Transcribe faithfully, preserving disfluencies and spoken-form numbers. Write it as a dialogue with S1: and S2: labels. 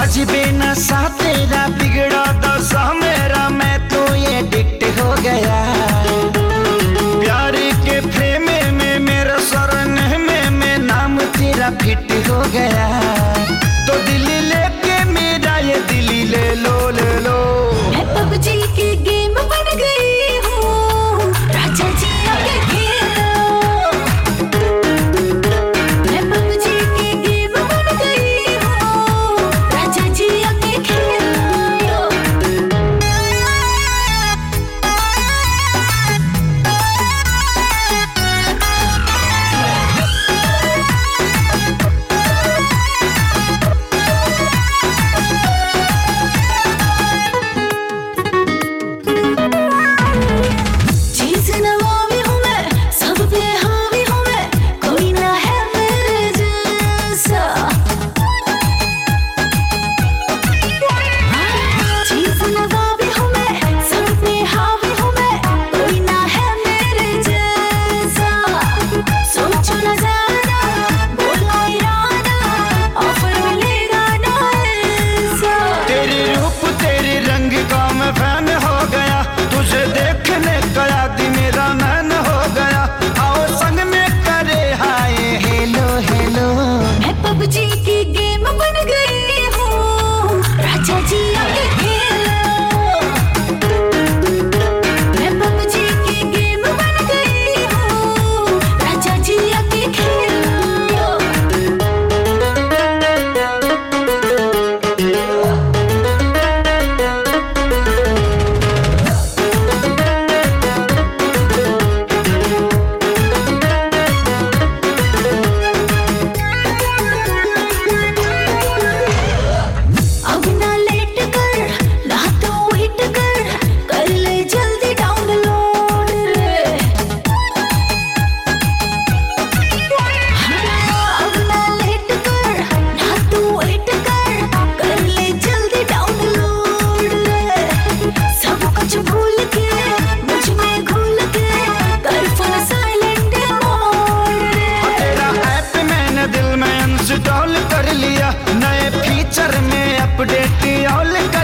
S1: अजबे नशा तेरा बिगड़ा दशा मेरा, मैं तो ये एडिक्ट हो गया। प्यार के प्रेमे में मेरा सरनेमे में नाम तेरा फिट हो गया। तो दिल लेके मेरा ये दिल ले लो ले लो।
S2: मैं पबजी की गेम बन गई हूँ, राजा जी आके खेलो। मैं पबजी की गेम बन गई हूँ, राजा जी आके खेलो। चीज़ नवाबी हूँ मैं, सब पे हावी हूँ मैं, कोई ना है मेरे जैसा। चीज़ नवाबी हूँ मैं, सब पे हावी हूँ मैं, कोई ना है मेरे जैसा। सोचो ना ज़्यादा, बोलो इरादा, ऑफर मिलेगा ना ऐसा।
S1: तेरे रूप तेरे रंग का मैं फैन हो गया, तुझे देखने का आदि मेरा नैन हो गया। आओ संग में करे हाय हेलो हेलो।
S2: मैं पबजी की गेम बन गई हूँ, राजा जी आके खेलो। मैं पबजी की गेम बन गई हूँ, राजा जी आके खेलो। अब ना लेट कर, ना तो वेट कर, कर ले जल्दी डाउनलोड रे। अब ना लेट कर, ना तो वेट कर, कर ले जल्दी डाउनलोड रे। सब कुछ भूल के, मुझ में घुल के, कर फोन साइलेंट मोड रे।
S1: तेरा ऐप मैंने दिल में इंस्टॉल कर लिया, नए फीचर में अपडेट ऑल